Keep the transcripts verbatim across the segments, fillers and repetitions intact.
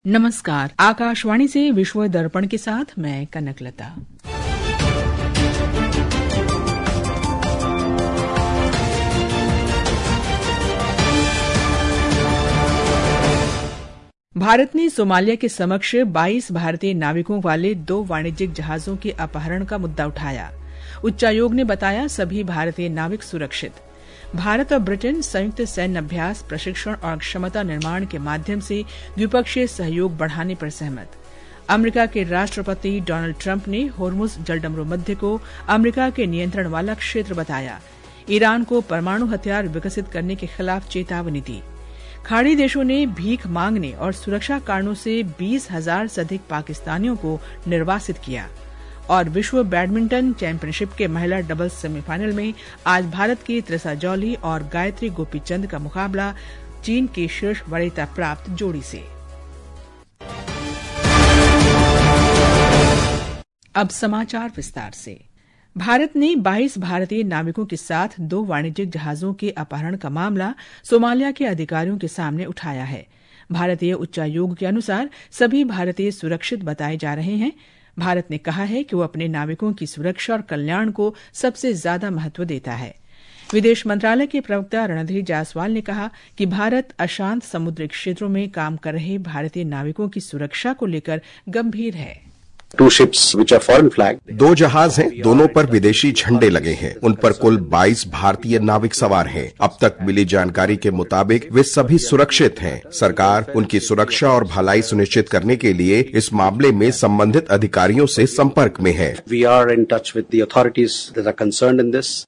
नमस्कार, आकाशवाणी से विश्व दर्पण के साथ मैं कनकलता। भारत ने सोमालिया के समक्ष बाईस भारतीय नाविकों वाले दो वाणिज्यिक जहाजों के अपहरण का मुद्दा उठाया। उच्चायोग ने बताया सभी भारतीय नाविक सुरक्षित। भारत और ब्रिटेन संयुक्त सैन्य अभ्यास, प्रशिक्षण और क्षमता निर्माण के माध्यम से द्विपक्षीय सहयोग बढ़ाने पर सहमत। अमेरिका के राष्ट्रपति डोनाल्ड ट्रंप ने होर्मुज जलडमरू मध्य को अमेरिका के नियंत्रण वाला क्षेत्र बताया। ईरान को परमाणु हथियार विकसित करने के खिलाफ चेतावनी दी। खाड़ी देशों ने भीख मांगने और सुरक्षा कारणों से बीस हजार से अधिक पाकिस्तानियों को निर्वासित किया। और विश्व बैडमिंटन चैंपियनशिप के महिला डबल्स सेमीफाइनल में आज भारत की त्रिसा जौली और गायत्री गोपीचंद का मुकाबला चीन की शीर्ष वरीयता प्राप्त जोड़ी से। अब समाचार विस्तार से। भारत ने बाईस भारतीय नाविकों के साथ दो वाणिज्यिक जहाजों के अपहरण का मामला सोमालिया के अधिकारियों के सामने उठाया है। भारतीय उच्चायोग के अनुसार सभी भारतीय सुरक्षित बताए जा रहे हैं। भारत ने कहा है कि वो अपने नाविकों की सुरक्षा और कल्याण को सबसे ज्यादा महत्व देता है। विदेश मंत्रालय के प्रवक्ता रणधीर जायसवाल ने कहा कि भारत अशांत समुद्री क्षेत्रों में काम कर रहे भारतीय नाविकों की सुरक्षा को लेकर गंभीर है। Two ships which are foreign flagged. दो जहाज हैं, दोनों पर विदेशी झंडे लगे हैं। उन पर कुल बाईस भारतीय नाविक सवार हैं। अब तक मिली जानकारी के मुताबिक वे सभी सुरक्षित हैं। सरकार उनकी सुरक्षा और भलाई सुनिश्चित करने के लिए इस मामले में संबंधित अधिकारियों से संपर्क में है। We are in touch with the authorities that are concerned in this.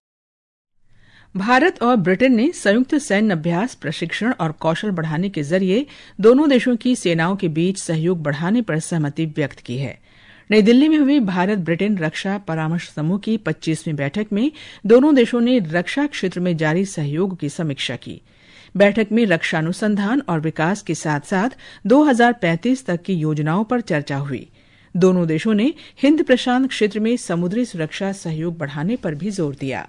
Bharat और ब्रिटेन ने संयुक्त सैन्य अभ्यास, प्रशिक्षण और कौशल बढ़ाने के जरिए दोनों देशों की सेनाओं के बीच सहयोग बढ़ाने पर सहमति व्यक्त की है। नई दिल्ली में हुई भारत ब्रिटेन रक्षा परामर्श समूह की पच्चीसवीं बैठक में दोनों देशों ने रक्षा क्षेत्र में जारी सहयोग की समीक्षा की। बैठक में रक्षा अनुसंधान और विकास के साथ साथ दो हजार पैंतीस तक की योजनाओं पर चर्चा हुई। दोनों देशों ने हिंद प्रशांत क्षेत्र में समुद्री सुरक्षा सहयोग बढ़ाने पर भी जोर दिया।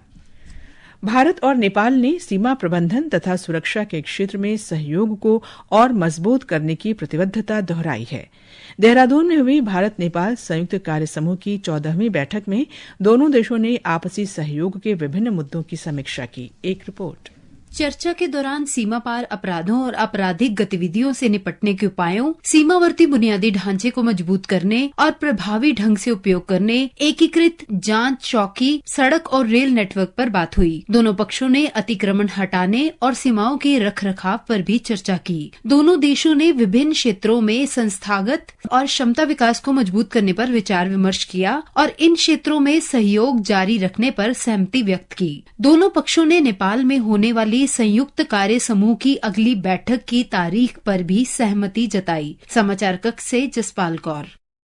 भारत और नेपाल ने सीमा प्रबंधन तथा सुरक्षा के क्षेत्र में सहयोग को और मजबूत करने की प्रतिबद्धता दोहराई है। देहरादून में हुई भारत नेपाल संयुक्त कार्य समूह की चौदहवीं बैठक में दोनों देशों ने आपसी सहयोग के विभिन्न मुद्दों की समीक्षा की। एक रिपोर्ट। चर्चा के दौरान सीमा पार अपराधों और आपराधिक गतिविधियों से निपटने के उपायों, सीमावर्ती बुनियादी ढांचे को मजबूत करने और प्रभावी ढंग से उपयोग करने, एकीकृत जांच चौकी, सड़क और रेल नेटवर्क पर बात हुई। दोनों पक्षों ने अतिक्रमण हटाने और सीमाओं के रखरखाव पर भी चर्चा की। दोनों देशों ने विभिन्न क्षेत्रों में संस्थागत और क्षमता विकास को मजबूत करने पर विचार विमर्श किया और इन क्षेत्रों में सहयोग जारी रखने पर सहमति व्यक्त की। दोनों पक्षों ने नेपाल में होने वाली संयुक्त कार्य समूह की अगली बैठक की तारीख पर भी सहमति जताई। समाचार कक्ष से जसपाल कौर।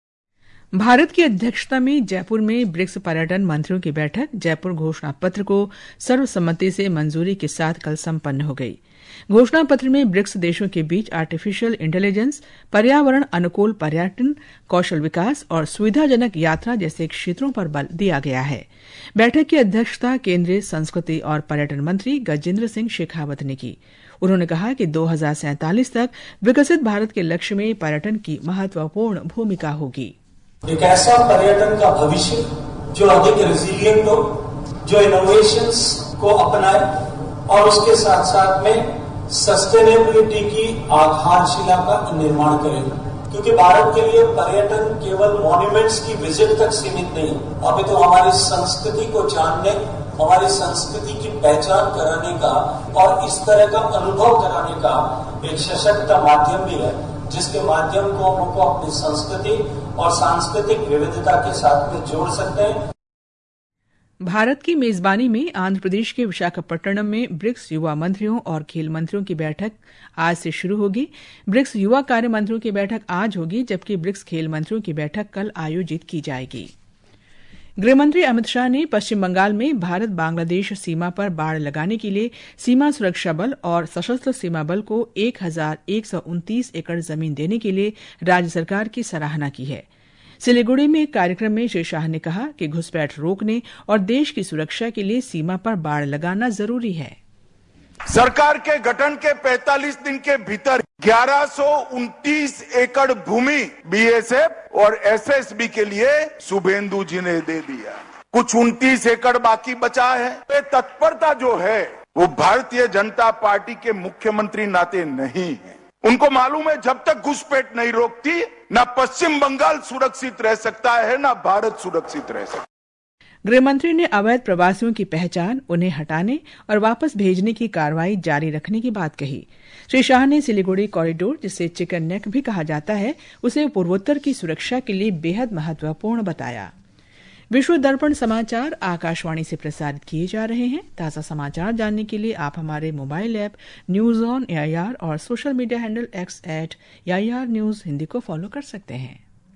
भारत की अध्यक्षता में जयपुर में ब्रिक्स पर्यटन मंत्रियों की बैठक जयपुर घोषणा पत्र को सर्वसम्मति से मंजूरी के साथ कल संपन्न हो गई। घोषणा पत्र में ब्रिक्स देशों के बीच आर्टिफिशियल इंटेलिजेंस, पर्यावरण अनुकूल पर्यटन, कौशल विकास और सुविधाजनक यात्रा जैसे क्षेत्रों पर बल दिया गया है। बैठक की अध्यक्षता केंद्रीय संस्कृति और पर्यटन मंत्री गजेंद्र सिंह शेखावत ने की। उन्होंने कहा कि दो हजार सैंतालीस तक विकसित भारत के लक्ष्य में पर्यटन की महत्वपूर्ण भूमिका होगी। एक ऐसा पर्यटन का भविष्य जो अधिक रेजिलिएंट हो, जो इनोवेशंस को अपनाए और उसके साथ साथ में सस्टेनेबिलिटी की आधारशिला का निर्माण करेगा। क्योंकि भारत के लिए पर्यटन केवल मॉन्यूमेंट्स की विजिट तक सीमित नहीं, अभी तो हमारी संस्कृति को जानने, हमारी संस्कृति की पहचान कराने का और इस तरह का अनुभव कराने का एक सशक्त माध्यम भी है, जिसके माध्यम को हम उनको अपनी संस्कृति और सांस्कृतिक विविधता के साथ में जोड़ सकते हैं। भारत की मेजबानी में आंध्र प्रदेश के विशाखापट्टनम में ब्रिक्स युवा मंत्रियों और खेल मंत्रियों की बैठक आज से शुरू होगी। ब्रिक्स युवा कार्य मंत्रियों की बैठक आज होगी, जबकि ब्रिक्स खेल मंत्रियों की बैठक कल आयोजित की जाएगी। गृहमंत्री अमित शाह ने पश्चिम बंगाल में भारत बांग्लादेश सीमा पर बाड़ लगाने के लिए सीमा सुरक्षा बल और सशस्त्र सीमा बल को एक हजार एक सौ उनतीस एकड़ जमीन देने के लिए राज्य सरकार की सराहना की है। सिलीगुड़ी में एक कार्यक्रम में श्री शाह ने कहा कि घुसपैठ रोकने और देश की सुरक्षा के लिए सीमा पर बाड़ लगाना जरूरी है। सरकार के गठन के पैंतालीस दिन के भीतर ग्यारह सौ उनतीस एकड़ भूमि बीएसएफ और एसएसबी के लिए शुभेंदु जी ने दे दिया। कुछ उनतीस एकड़ बाकी बचा है। ये तत्परता जो है वो भारतीय जनता पार्टी के मुख्यमंत्री नाते नहीं है। उनको मालूम है जब तक घुसपैठ नहीं रोकती ना पश्चिम बंगाल सुरक्षित रह सकता है ना भारत सुरक्षित रह सकता है। गृहमंत्री ने अवैध प्रवासियों की पहचान, उन्हें हटाने और वापस भेजने की कार्रवाई जारी रखने की बात कही। श्री शाह ने सिलीगुड़ी कॉरिडोर, जिसे चिकन नेक भी कहा जाता है, उसे पूर्वोत्तर की सुरक्षा के लिए बेहद महत्वपूर्ण बताया। विश्व दर्पण समाचार आकाशवाणी से प्रसारित किए जा रहे हैं। ताजा समाचार जानने के लिए आप हमारे mobile app news on AIR और social media handle X at AIR news Hindi को फॉलो कर सकते हैं।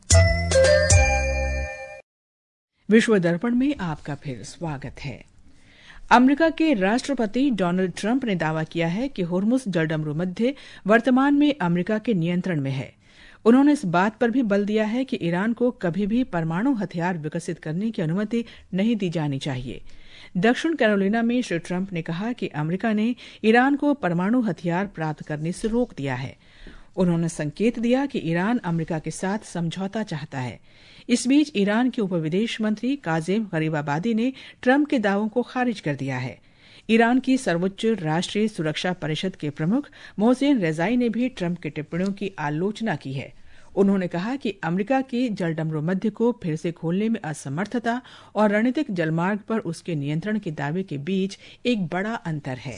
विश्व दर्पण में आपका फिर स्वागत है। अमेरिका के राष्ट्रपति डोनाल्ड ट्रंप ने दावा किया है कि होर्मुज जलडमरू मध्य वर्तमान में अमेरिका के नियंत्रण में है। उन्होंने इस बात पर भी बल दिया है कि ईरान को कभी भी परमाणु हथियार विकसित करने की अनुमति नहीं दी जानी चाहिए। दक्षिण कैरोलिना में श्री ट्रंप ने कहा कि अमेरिका ने ईरान को परमाणु हथियार प्राप्त करने से रोक दिया है। उन्होंने संकेत दिया कि ईरान अमेरिका के साथ समझौता चाहता है। इस बीच ईरान के उप विदेश मंत्री काजिम गरीबाबादी ने ट्रंप के दावों को खारिज कर दिया है। ईरान की सर्वोच्च राष्ट्रीय सुरक्षा परिषद के प्रमुख मोहसेन रेजाई ने भी ट्रंप की टिप्पणियों की आलोचना की है। उन्होंने कहा कि अमेरिका की जलडमरू मध्य को फिर से खोलने में असमर्थता और रणनीतिक जलमार्ग पर उसके नियंत्रण के दावे के बीच एक बड़ा अंतर है।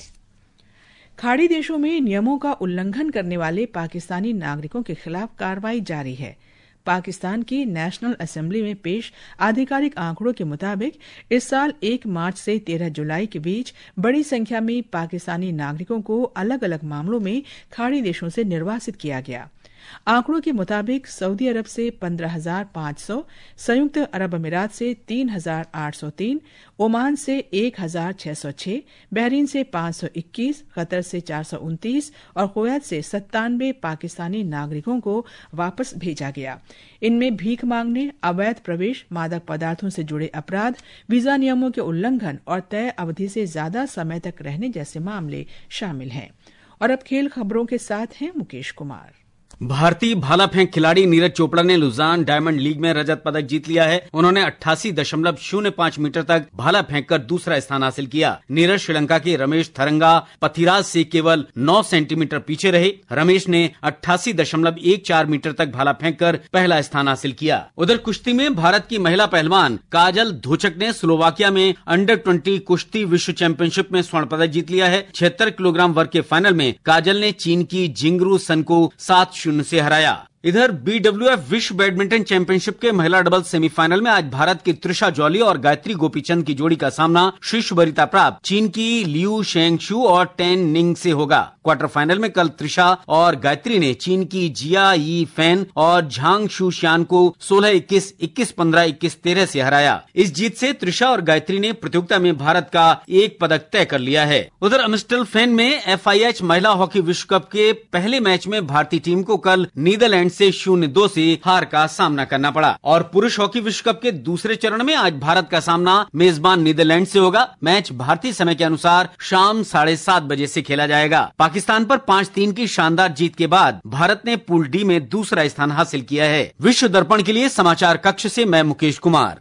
खाड़ी देशों में नियमों का उल्लंघन करने वाले पाकिस्तानी नागरिकों के खिलाफ कार्रवाई जारी है। पाकिस्तान की नेशनल असेंबली में पेश आधिकारिक आंकड़ों के मुताबिक इस साल एक मार्च से तेरह जुलाई के बीच बड़ी संख्या में पाकिस्तानी नागरिकों को अलग अलग मामलों में खाड़ी देशों से निर्वासित किया गया। आंकड़ों के मुताबिक सऊदी अरब से पंद्रह हजार पांच सौ, संयुक्त अरब अमीरात से तीन हजार आठ सौ तीन, ओमान से एक हजार छह सौ छह, बहरीन से पांच सौ इक्कीस, कतर से चार सौ उनतीस और कुवैत से सत्तानवे पाकिस्तानी नागरिकों को वापस भेजा गया। इनमें भीख मांगने, अवैध प्रवेश, मादक पदार्थों से जुड़े अपराध, वीजा नियमों के उल्लंघन और तय अवधि से ज्यादा समय तक रहने जैसे मामले शामिल हैं। और अब खेल खबरों के साथ हैं मुकेश कुमार। भारतीय भाला फेंक खिलाड़ी नीरज चोपड़ा ने लुजान डायमंड लीग में रजत पदक जीत लिया है। उन्होंने अट्ठासी दशमलव शून्य पांच मीटर तक भाला फेंककर दूसरा स्थान हासिल किया। नीरज श्रीलंका के रमेश थरंगा पथिराज से केवल नौ सेंटीमीटर पीछे रहे। रमेश ने अट्ठासी दशमलव एक चार मीटर तक भाला फेंककर पहला स्थान हासिल किया। उधर कुश्ती में भारत की महिला पहलवान काजल धोचक ने स्लोवाकिया में अंडर ट्वेंटी कुश्ती विश्व चैंपियनशिप में स्वर्ण पदक जीत लिया है। छिहत्तर किलोग्राम वर्ग के फाइनल में काजल ने चीन की जिंगरू सन को सात शून्य से हराया। इधर बीडब्ल्यूएफ विश्व बैडमिंटन चैंपियनशिप के महिला डबल सेमीफाइनल में आज भारत की त्रिशा जॉली और गायत्री गोपीचंद की जोड़ी का सामना शीर्ष वरीयता प्राप्त चीन की लियू शेंगशू और टेन निंग से होगा। क्वार्टर फाइनल में कल त्रिशा और गायत्री ने चीन की जिया यी फैन और झांग शू शियान को सोलह इक्कीस, इक्कीस पंद्रह, इक्कीस तेरह से हराया। इस जीत से त्रिशा और गायत्री ने प्रतियोगिता में भारत का एक पदक तय कर लिया है। उधर अमिस्टल फेन में एफआईएच महिला हॉकी विश्व कप के पहले मैच में भारतीय टीम को कल नीदरलैंड से शून्य दो से हार का सामना करना पड़ा। और पुरुष हॉकी विश्व कप के दूसरे चरण में आज भारत का सामना मेजबान नीदरलैंड से होगा। मैच भारतीय समय के अनुसार शाम साढ़े सात बजे से खेला जाएगा। पाकिस्तान पर पांच तीन की शानदार जीत के बाद भारत ने पूल डी में दूसरा स्थान हासिल किया है। विश्व दर्पण के लिए समाचार कक्ष से मैं मुकेश कुमार।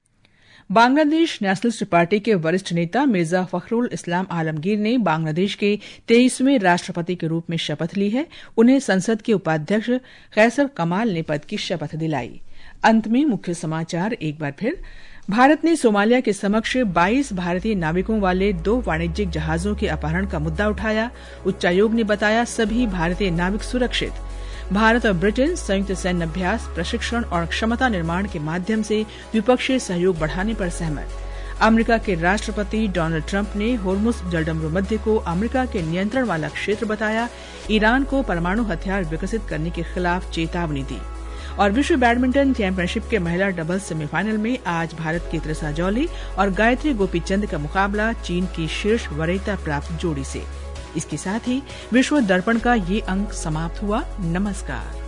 बांग्लादेश नेशनलिस्ट पार्टी के वरिष्ठ नेता मिर्जा फखरुल इस्लाम आलमगीर ने बांग्लादेश के तेईसवें राष्ट्रपति के रूप में शपथ ली है। उन्हें संसद के उपाध्यक्ष कैसर कमाल ने पद की शपथ दिलाई। अंत में मुख्य समाचार एक बार फिर। भारत ने सोमालिया के समक्ष बाईस भारतीय नाविकों वाले दो वाणिज्यिक जहाजों के अपहरण का मुद्दा उठाया। उच्चायोग ने बताया सभी भारतीय नाविक सुरक्षित। भारत और ब्रिटेन संयुक्त सैन्य अभ्यास, प्रशिक्षण और क्षमता निर्माण के माध्यम से द्विपक्षीय सहयोग बढ़ाने पर सहमत। अमेरिका के राष्ट्रपति डोनाल्ड ट्रंप ने होर्मुज जलडमरू मध्य को अमेरिका के नियंत्रण वाला क्षेत्र बताया। ईरान को परमाणु हथियार विकसित करने के खिलाफ चेतावनी दी। और विश्व बैडमिंटन चैंपियनशिप के महिला डबल्स सेमीफाइनल में आज भारत की त्रिशा जॉली और गायत्री गोपीचंद का मुकाबला चीन की शीर्ष वरीयता प्राप्त जोड़ी से। इसके साथ ही विश्व दर्पण का ये अंक समाप्त हुआ। नमस्कार।